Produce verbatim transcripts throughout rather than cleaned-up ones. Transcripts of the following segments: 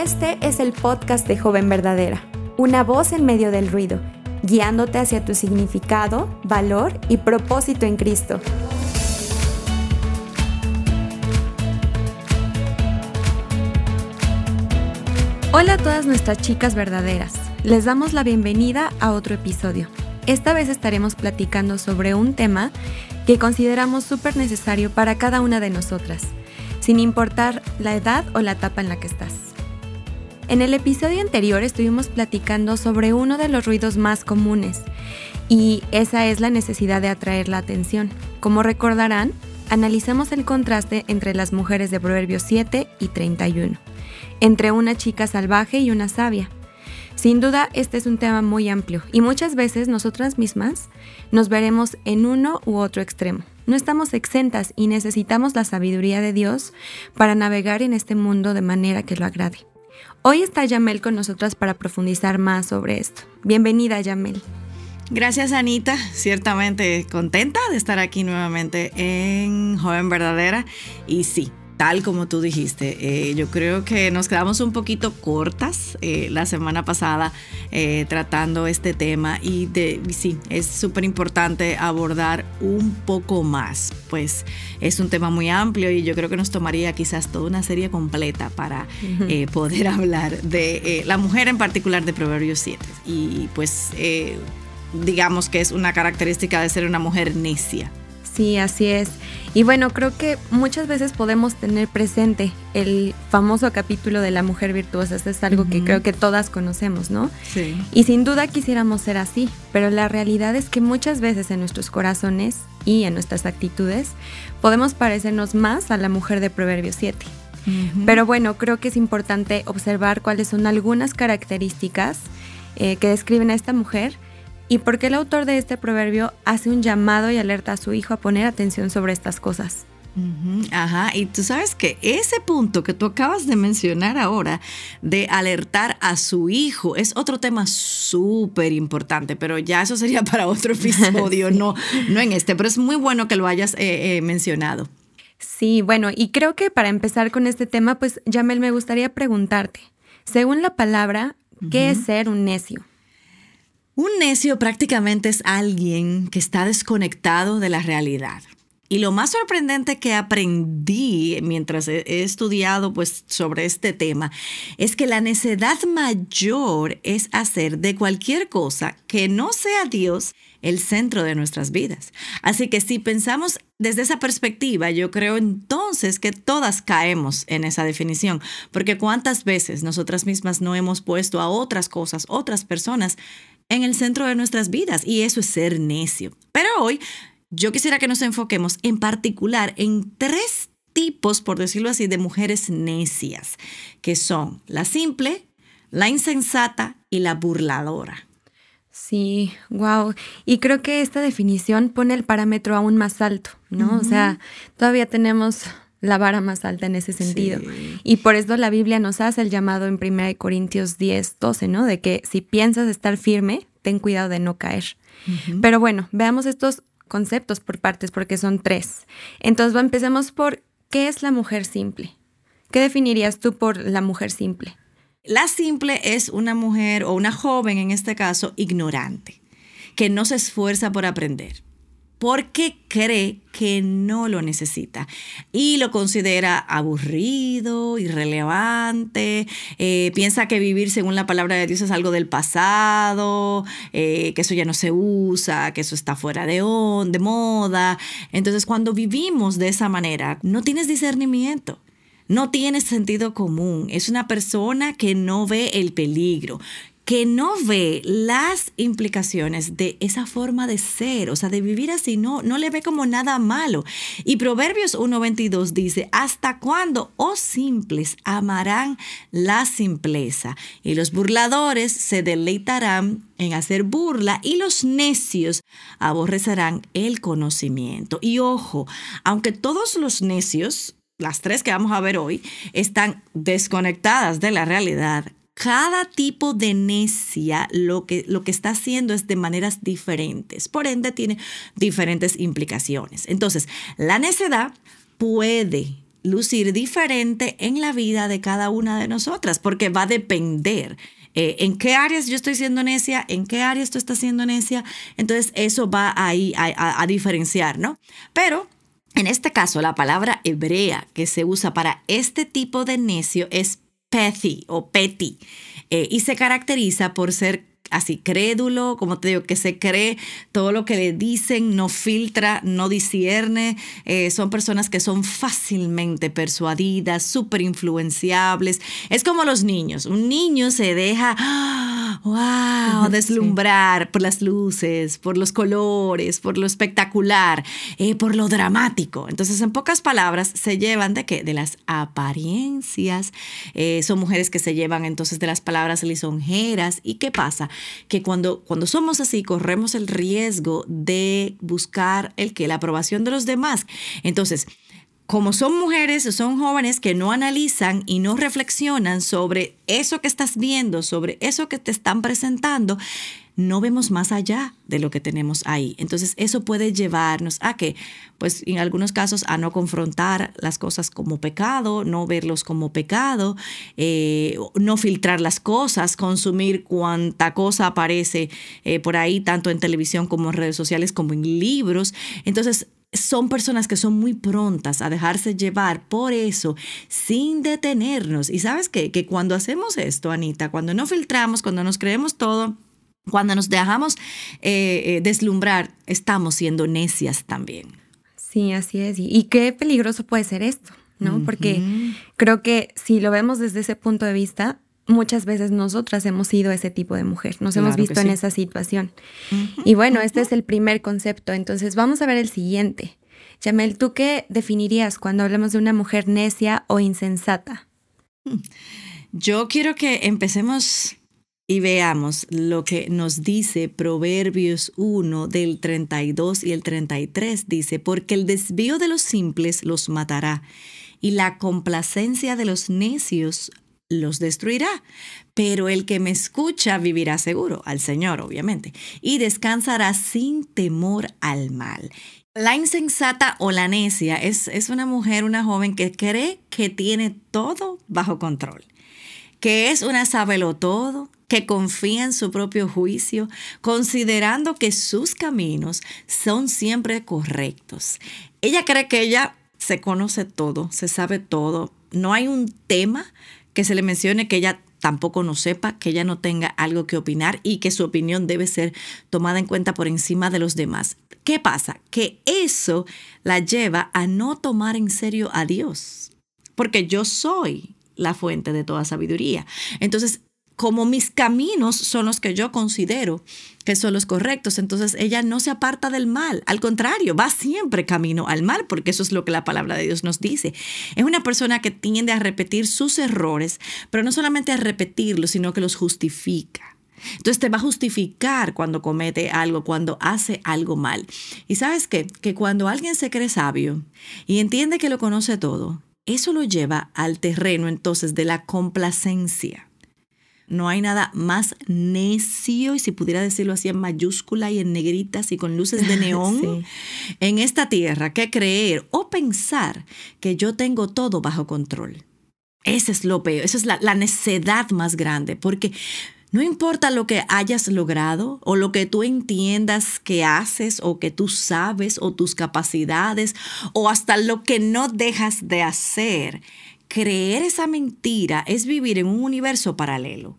Este es el podcast de Joven Verdadera, una voz en medio del ruido, guiándote hacia tu significado, valor y propósito en Cristo. Hola a todas nuestras chicas verdaderas, les damos la bienvenida a otro episodio. Esta vez estaremos platicando sobre un tema que consideramos súper necesario para cada una de nosotras, sin importar la edad o la etapa en la que estás. En el episodio anterior estuvimos platicando sobre uno de los ruidos más comunes, y esa es la necesidad de atraer la atención. Como recordarán, analizamos el contraste entre las mujeres de Proverbios siete y treinta y uno, entre una chica salvaje y una sabia. Sin duda, este es un tema muy amplio y muchas veces nosotras mismas nos veremos en uno u otro extremo. No estamos exentas y necesitamos la sabiduría de Dios para navegar en este mundo de manera que lo agrade. Hoy está Yamel con nosotras para profundizar más sobre esto. Bienvenida, Yamel. Gracias, Anita. Ciertamente contenta de estar aquí nuevamente en Joven Verdadera. Y sí, tal como tú dijiste, eh, yo creo que nos quedamos un poquito cortas eh, la semana pasada eh, tratando este tema y de, sí, es súper importante abordar un poco más, pues es un tema muy amplio y yo creo que nos tomaría quizás toda una serie completa para uh-huh. eh, poder hablar de eh, la mujer en particular de Proverbios siete y pues eh, digamos que es una característica de ser una mujer necia. Sí, así es. Y bueno, creo que muchas veces podemos tener presente el famoso capítulo de la mujer virtuosa. Eso es algo uh-huh. que creo que todas conocemos, ¿no? Sí. Y sin duda quisiéramos ser así, pero la realidad es que muchas veces en nuestros corazones y en nuestras actitudes podemos parecernos más a la mujer de Proverbios siete. Uh-huh. Pero bueno, creo que es importante observar cuáles son algunas características eh, que describen a esta mujer. ¿Y por qué el autor de este proverbio hace un llamado y alerta a su hijo a poner atención sobre estas cosas? Uh-huh, ajá, y tú sabes que ese punto que tú acabas de mencionar ahora, de alertar a su hijo, es otro tema súper importante, pero ya eso sería para otro episodio, sí. no, no en este, pero es muy bueno que lo hayas eh, eh, mencionado. Sí, bueno, y creo que para empezar con este tema, pues, Yamel, me gustaría preguntarte, según la palabra, ¿qué uh-huh. es ser un necio? Un necio prácticamente es alguien que está desconectado de la realidad. Y lo más sorprendente que aprendí mientras he estudiado pues, sobre este tema es que la necedad mayor es hacer de cualquier cosa que no sea Dios el centro de nuestras vidas. Así que si pensamos desde esa perspectiva, yo creo entonces que todas caemos en esa definición, porque cuántas veces nosotras mismas no hemos puesto a otras cosas, otras personas en el centro de nuestras vidas, y eso es ser necio. Pero hoy yo quisiera que nos enfoquemos en particular en tres tipos, por decirlo así, de mujeres necias, que son la simple, la insensata y la burladora. Sí, wow. Y creo que esta definición pone el parámetro aún más alto, ¿no? Uh-huh. O sea, todavía tenemos la vara más alta en ese sentido. Sí. Y por eso la Biblia nos hace el llamado en primera de Corintios diez, doce, ¿no? De que si piensas estar firme, ten cuidado de no caer. Uh-huh. Pero bueno, veamos estos conceptos por partes porque son tres. Entonces, empecemos por ¿qué es la mujer simple? ¿Qué definirías tú por la mujer simple? La simple es una mujer o una joven, en este caso, ignorante, que no se esfuerza por aprender, porque cree que no lo necesita y lo considera aburrido, irrelevante, eh, piensa que vivir según la palabra de Dios es algo del pasado, eh, que eso ya no se usa, que eso está fuera de, on, de moda. Entonces, cuando vivimos de esa manera, no tienes discernimiento. No tienes sentido común. Es una persona que no ve el peligro, que no ve las implicaciones de esa forma de ser, o sea, de vivir así, no, no le ve como nada malo. Y Proverbios uno veintidós dice, ¿hasta cuándo, oh simples, amarán la simpleza? Y los burladores se deleitarán en hacer burla y los necios aborrecerán el conocimiento. Y ojo, aunque todos los necios, las tres que vamos a ver hoy, están desconectadas de la realidad, cada tipo de necia lo que, lo que está haciendo es de maneras diferentes. Por ende, tiene diferentes implicaciones. Entonces, la necedad puede lucir diferente en la vida de cada una de nosotras, porque va a depender eh, en qué áreas yo estoy siendo necia, en qué áreas tú estás siendo necia. Entonces eso va ahí a, a, a diferenciar, ¿no? Pero en este caso, la palabra hebrea que se usa para este tipo de necio es petty o petty, eh, y se caracteriza por ser así crédulo, como te digo, que se cree todo lo que le dicen, no filtra, no discierne. Eh, son personas que son fácilmente persuadidas, súper influenciables. Es como los niños. Un niño se deja, wow, deslumbrar sí. por las luces, por los colores, por lo espectacular, eh, por lo dramático. Entonces, en pocas palabras, se llevan de qué? De las apariencias. Eh, son mujeres que se llevan entonces de las palabras lisonjeras. ¿Y qué pasa? Que cuando, cuando somos así, corremos el riesgo de buscar el que la aprobación de los demás. Entonces, como son mujeres, son jóvenes que no analizan y no reflexionan sobre eso que estás viendo, sobre eso que te están presentando, no vemos más allá de lo que tenemos ahí. Entonces, eso puede llevarnos a que, pues, en algunos casos, a no confrontar las cosas como pecado, no verlos como pecado, eh, no filtrar las cosas, consumir cuanta cosa aparece eh, por ahí, tanto en televisión como en redes sociales, como en libros. Entonces, son personas que son muy prontas a dejarse llevar por eso sin detenernos. Y ¿sabes qué? Que cuando hacemos esto, Anita, cuando no filtramos, cuando nos creemos todo, cuando nos dejamos eh, eh, deslumbrar, estamos siendo necias también. Sí, así es. Y, y qué peligroso puede ser esto, ¿no? Uh-huh. Porque creo que si lo vemos desde ese punto de vista, muchas veces nosotras hemos sido ese tipo de mujer, nos claro hemos visto sí. en esa situación. Uh-huh. Y bueno, uh-huh. este es el primer concepto. Entonces vamos a ver el siguiente. Yamel, ¿tú qué definirías cuando hablamos de una mujer necia o insensata? Yo quiero que empecemos y veamos lo que nos dice Proverbios uno del treinta y dos y el treinta y tres. Dice, porque el desvío de los simples los matará y la complacencia de los necios los destruirá. Pero el que me escucha vivirá seguro, al Señor obviamente, y descansará sin temor al mal. La insensata o la necia es, es una mujer, una joven que cree que tiene todo bajo control, que es una sabelotodo, que confía en su propio juicio, considerando que sus caminos son siempre correctos. Ella cree que ella se conoce todo, se sabe todo. No hay un tema que se le mencione que ella tampoco no sepa, que ella no tenga algo que opinar y que su opinión debe ser tomada en cuenta por encima de los demás. ¿Qué pasa? Que eso la lleva a no tomar en serio a Dios, porque yo soy la fuente de toda sabiduría. Entonces, como mis caminos son los que yo considero que son los correctos, entonces ella no se aparta del mal. Al contrario, va siempre camino al mal, porque eso es lo que la palabra de Dios nos dice. Es una persona que tiende a repetir sus errores, pero no solamente a repetirlos, sino que los justifica. Entonces te va a justificar cuando comete algo, cuando hace algo mal. ¿Y sabes qué? Que cuando alguien se cree sabio y entiende que lo conoce todo, eso lo lleva al terreno entonces de la complacencia. No hay nada más necio, y si pudiera decirlo así en mayúscula y en negritas y con luces de neón, sí. en esta tierra, que creer o pensar que yo tengo todo bajo control. Ese es lo peor, esa es la, la necedad más grande, porque no importa lo que hayas logrado o lo que tú entiendas que haces o que tú sabes o tus capacidades o hasta lo que no dejas de hacer. Creer esa mentira es vivir en un universo paralelo,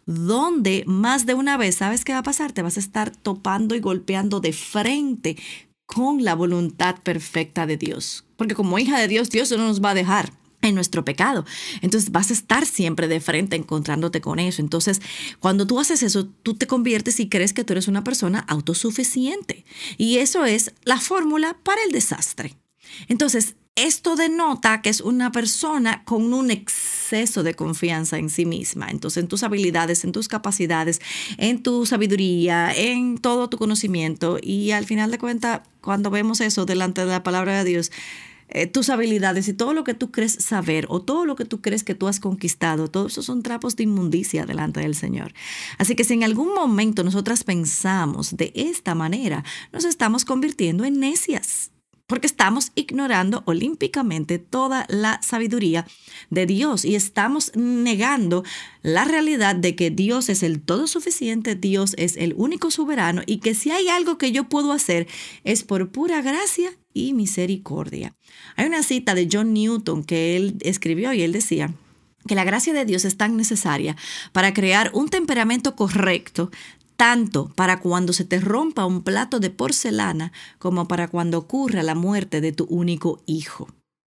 donde más de una vez, ¿sabes qué va a pasar? Te vas a estar topando y golpeando de frente con la voluntad perfecta de Dios. Porque como hija de Dios, Dios no nos va a dejar en nuestro pecado. Entonces vas a estar siempre de frente encontrándote con eso. Entonces, cuando tú haces eso, tú te conviertes y crees que tú eres una persona autosuficiente. Y eso es la fórmula para el desastre. Entonces, esto denota que es una persona con un exceso de confianza en sí misma. Entonces, en tus habilidades, en tus capacidades, en tu sabiduría, en todo tu conocimiento. Y al final de cuentas, cuando vemos eso delante de la palabra de Dios, eh, tus habilidades y todo lo que tú crees saber o todo lo que tú crees que tú has conquistado, todo eso son trapos de inmundicia delante del Señor. Así que si en algún momento nosotras pensamos de esta manera, nos estamos convirtiendo en necias. porque estamos ignorando olímpicamente toda la sabiduría de Dios y estamos negando la realidad de que Dios es el todo suficiente, Dios es el único soberano y que si hay algo que yo puedo hacer es por pura gracia y misericordia. Hay una cita de John Newton que él escribió y él decía que la gracia de Dios es tan necesaria para crear un temperamento correcto, tanto para cuando se te rompa un plato de porcelana como para cuando ocurra la muerte de tu único hijo.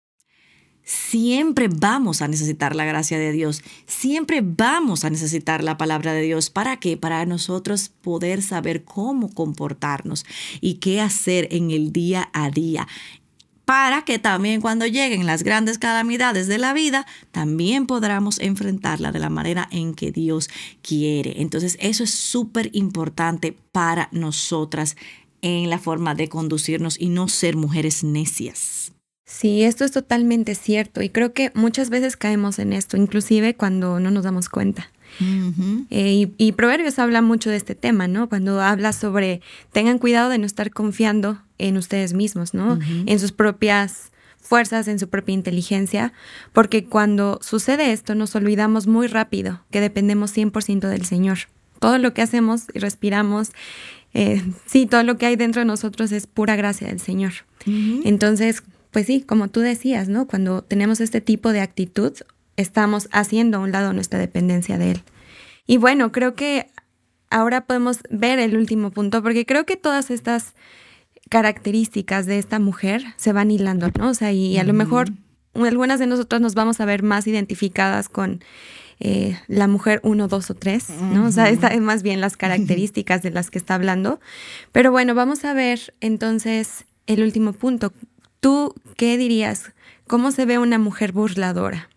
Siempre vamos a necesitar la gracia de Dios, siempre vamos a necesitar la palabra de Dios. ¿Para qué? Para nosotros poder saber cómo comportarnos y qué hacer en el día a día. Para que también cuando lleguen las grandes calamidades de la vida, también podamos enfrentarla de la manera en que Dios quiere. Entonces, eso es súper importante para nosotras en la forma de conducirnos y no ser mujeres necias. Sí, esto es totalmente cierto y creo que muchas veces caemos en esto, inclusive cuando no nos damos cuenta. Uh-huh. Eh, y, y Proverbios habla mucho de este tema, ¿no? Cuando habla sobre tengan cuidado de no estar confiando en ustedes mismos, ¿no? Uh-huh. En sus propias fuerzas, en su propia inteligencia, porque cuando sucede esto nos olvidamos muy rápido que dependemos cien por ciento del Señor. Todo lo que hacemos y respiramos, eh, sí, todo lo que hay dentro de nosotros es pura gracia del Señor. Uh-huh. Entonces, pues sí, como tú decías, ¿no? Cuando tenemos este tipo de actitud, estamos haciendo a un lado nuestra dependencia de Él. Y bueno, creo que ahora podemos ver el último punto, porque creo que todas estas características de esta mujer se van hilando, ¿no? O sea, y a lo mejor algunas de nosotras nos vamos a ver más identificadas con eh, la mujer uno, dos o tres, ¿no? O sea, esta es más bien las características de las que está hablando. Pero bueno, vamos a ver entonces el último punto. ¿Tú qué dirías? ¿Cómo se ve una mujer burladora?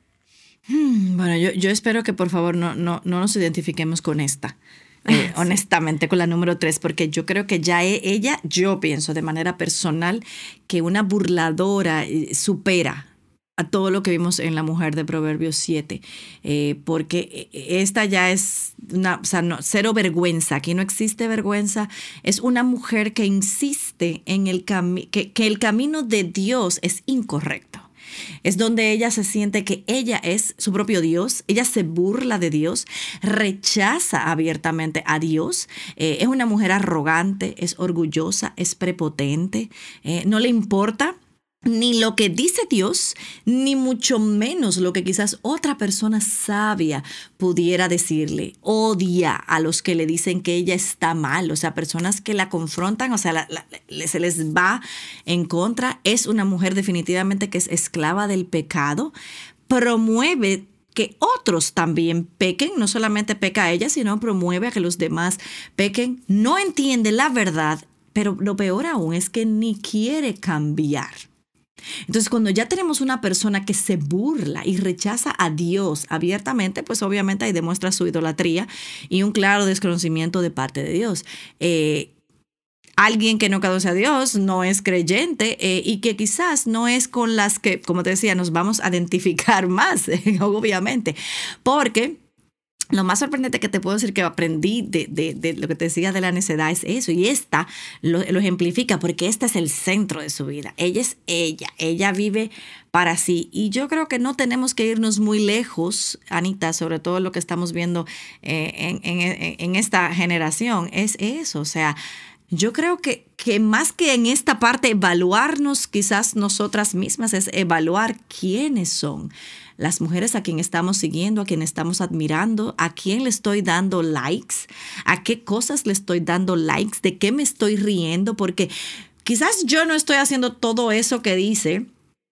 Bueno, yo, yo espero que por favor no, no, no nos identifiquemos con esta, eh, sí. honestamente, con la número tres, porque yo creo que ya ella, yo pienso de manera personal que una burladora supera a todo lo que vimos en la mujer de Proverbios siete, eh, porque esta ya es una, o sea, no, cero vergüenza, aquí no existe vergüenza, es una mujer que insiste en el cami- que, que el camino de Dios es incorrecto. Es donde ella se siente que ella es su propio Dios, ella se burla de Dios, rechaza abiertamente a Dios, eh, es una mujer arrogante, es orgullosa, es prepotente, eh, no le importa ni lo que dice Dios, ni mucho menos lo que quizás otra persona sabia pudiera decirle. Odia a los que le dicen que ella está mal, o sea, personas que la confrontan, o sea, la, la, se les va en contra. Es una mujer definitivamente que es esclava del pecado, promueve que otros también pequen, no solamente peca ella, sino promueve a que los demás pequen, no entiende la verdad, pero lo peor aún es que ni quiere cambiar. Entonces, cuando ya tenemos una persona que se burla y rechaza a Dios abiertamente, pues obviamente ahí demuestra su idolatría y un claro desconocimiento de parte de Dios. Eh, alguien que no conoce a Dios, no es creyente eh, y que quizás no es con las que, como te decía, nos vamos a identificar más, eh, obviamente, porque lo más sorprendente que te puedo decir que aprendí de, de, de lo que te decía de la necedad es eso. Y esta lo, lo ejemplifica porque este es el centro de su vida. Ella es ella. Ella vive para sí. Y yo creo que no tenemos que irnos muy lejos, Anita, sobre todo lo que estamos viendo eh, en, en, en esta generación. Es eso. O sea, yo creo que, que más que en esta parte evaluarnos quizás nosotras mismas, es evaluar quiénes son las mujeres a quien estamos siguiendo, a quien estamos admirando, a quién le estoy dando likes, a qué cosas le estoy dando likes, de qué me estoy riendo, porque quizás yo no estoy haciendo todo eso que dice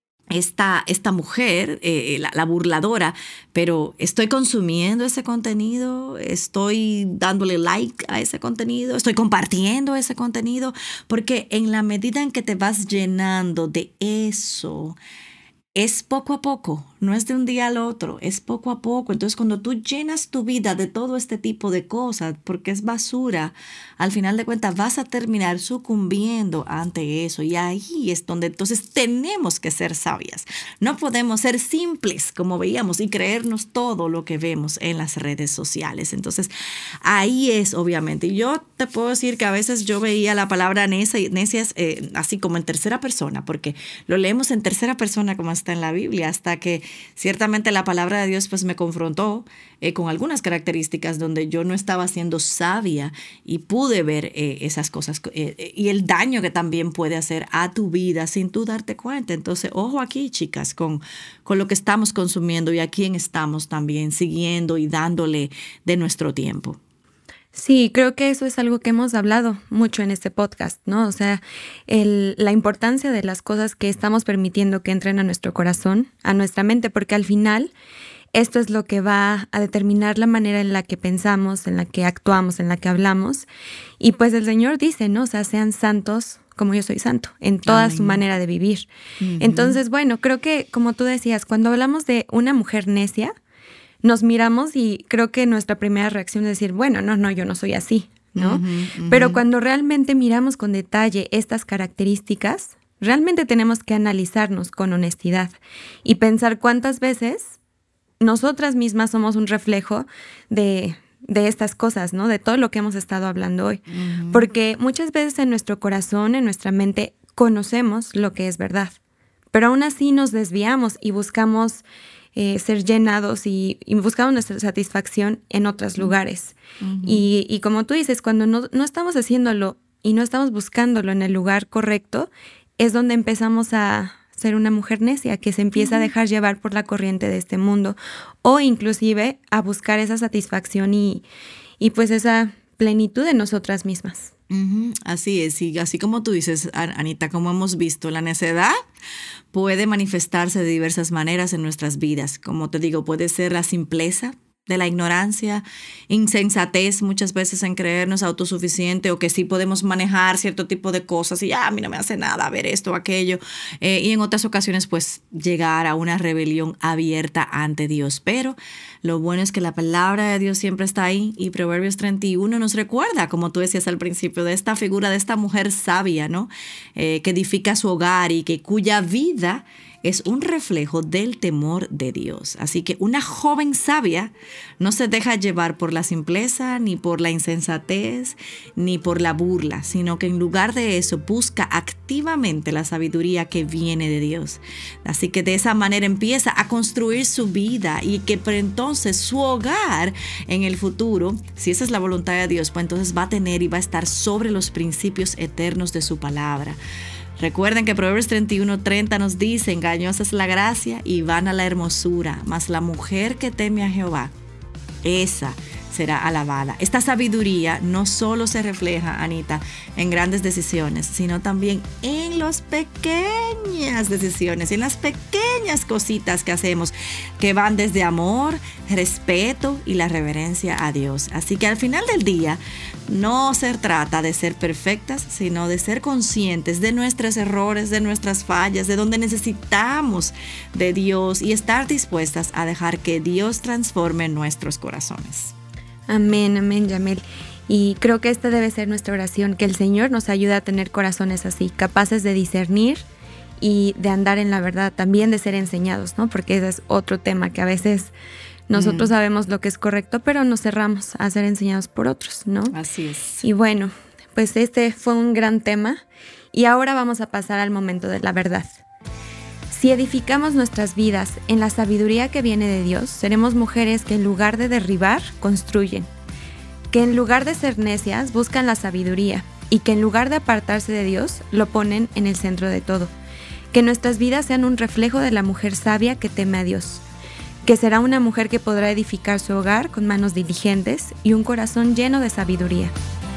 esta, esta mujer, eh, la, la burladora, pero estoy consumiendo ese contenido, estoy dándole like a ese contenido, estoy compartiendo ese contenido, porque en la medida en que te vas llenando de eso, es poco a poco, no es de un día al otro, es poco a poco. Entonces, cuando tú llenas tu vida de todo este tipo de cosas, porque es basura, al final de cuentas vas a terminar sucumbiendo ante eso. Y ahí es donde entonces tenemos que ser sabias. No podemos ser simples, como veíamos, y creernos todo lo que vemos en las redes sociales. Entonces, ahí es, obviamente. Y yo te puedo decir que a veces yo veía la palabra necia, necias eh, así como en tercera persona, porque lo leemos en tercera persona como está en la Biblia, hasta que ciertamente la palabra de Dios pues me confrontó eh, con algunas características donde yo no estaba siendo sabia y pude ver eh, esas cosas eh, y el daño que también puede hacer a tu vida sin tú darte cuenta. Entonces, ojo aquí, chicas, con, con lo que estamos consumiendo y a quién estamos también siguiendo y dándole de nuestro tiempo. Sí, creo que eso es algo que hemos hablado mucho en este podcast, ¿no? O sea, el, la importancia de las cosas que estamos permitiendo que entren a nuestro corazón, a nuestra mente, porque al final esto es lo que va a determinar la manera en la que pensamos, en la que actuamos, en la que hablamos. Y pues el Señor dice, ¿no? O sea, sean santos como yo soy santo, en toda Amén. Su manera de vivir. Uh-huh. Entonces, bueno, creo que como tú decías, cuando hablamos de una mujer necia, nos miramos y creo que nuestra primera reacción es decir, bueno, no, no, yo no soy así, ¿no? Uh-huh, uh-huh. Pero cuando realmente miramos con detalle estas características, realmente tenemos que analizarnos con honestidad y pensar cuántas veces nosotras mismas somos un reflejo de, de estas cosas, ¿no? De todo lo que hemos estado hablando hoy. Uh-huh. Porque muchas veces en nuestro corazón, en nuestra mente, conocemos lo que es verdad, pero aún así nos desviamos y buscamos Eh, ser llenados y, y buscamos nuestra satisfacción en otros lugares. Uh-huh. Y, y como tú dices, cuando no, no estamos haciéndolo y no estamos buscándolo en el lugar correcto, es donde empezamos a ser una mujer necia que se empieza uh-huh. a dejar llevar por la corriente de este mundo o inclusive a buscar esa satisfacción y, y pues esa plenitud en nosotras mismas. Uh-huh. Así es, y así como tú dices, Anita, como hemos visto, la necedad puede manifestarse de diversas maneras en nuestras vidas. Como te digo, puede ser la simpleza de la ignorancia, insensatez muchas veces en creernos autosuficiente o que sí podemos manejar cierto tipo de cosas y ah, a mí no me hace nada ver esto o aquello. Eh, y en otras ocasiones pues llegar a una rebelión abierta ante Dios. Pero lo bueno es que la palabra de Dios siempre está ahí y Proverbios treinta y uno nos recuerda, como tú decías al principio, de esta figura de esta mujer sabia, ¿no? Eh, que edifica su hogar y que cuya vida es un reflejo del temor de Dios. Así que una joven sabia no se deja llevar por la simpleza, ni por la insensatez, ni por la burla, sino que en lugar de eso busca activamente la sabiduría que viene de Dios. Así que de esa manera empieza a construir su vida y que entonces su hogar en el futuro, si esa es la voluntad de Dios, pues entonces va a tener y va a estar sobre los principios eternos de su palabra. Recuerden que Proverbios treinta y uno treinta nos dice, engañosa es la gracia y vana la hermosura, mas la mujer que teme a Jehová, esa será alabada. Esta sabiduría no solo se refleja, Anita, en grandes decisiones, sino también en las pequeñas decisiones, en las pequeñas cositas que hacemos, que van desde amor, respeto y la reverencia a Dios. Así que al final del día, no se trata de ser perfectas, sino de ser conscientes de nuestros errores, de nuestras fallas, de donde necesitamos de Dios y estar dispuestas a dejar que Dios transforme nuestros corazones. Amén, amén, Yamel. Y creo que esta debe ser nuestra oración, que el Señor nos ayude a tener corazones así, capaces de discernir y de andar en la verdad, también de ser enseñados, ¿no? Porque ese es otro tema que a veces nosotros mm. sabemos lo que es correcto, pero nos cerramos a ser enseñados por otros, ¿no? Así es. Y bueno, pues este fue un gran tema y ahora vamos a pasar al momento de la verdad. Si edificamos nuestras vidas en la sabiduría que viene de Dios, seremos mujeres que en lugar de derribar, construyen. Que en lugar de ser necias, buscan la sabiduría. Y que en lugar de apartarse de Dios, lo ponen en el centro de todo. Que nuestras vidas sean un reflejo de la mujer sabia que teme a Dios. Que será una mujer que podrá edificar su hogar con manos diligentes y un corazón lleno de sabiduría.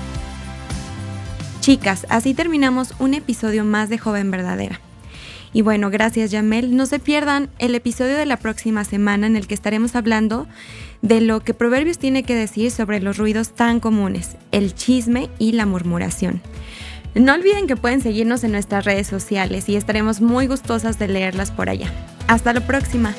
Chicas, así terminamos un episodio más de Joven Verdadera. Y bueno, gracias Yamel. No se pierdan el episodio de la próxima semana en el que estaremos hablando de lo que Proverbios tiene que decir sobre los ruidos tan comunes, el chisme y la murmuración. No olviden que pueden seguirnos en nuestras redes sociales y estaremos muy gustosas de leerlas por allá. Hasta la próxima.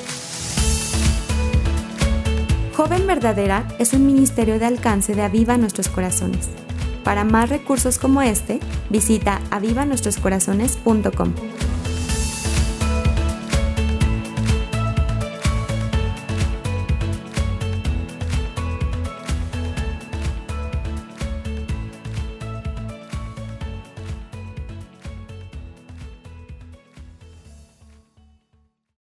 Joven Verdadera es un ministerio de alcance de Aviva Nuestros Corazones. Para más recursos como este, visita aviva nuestros corazones punto com.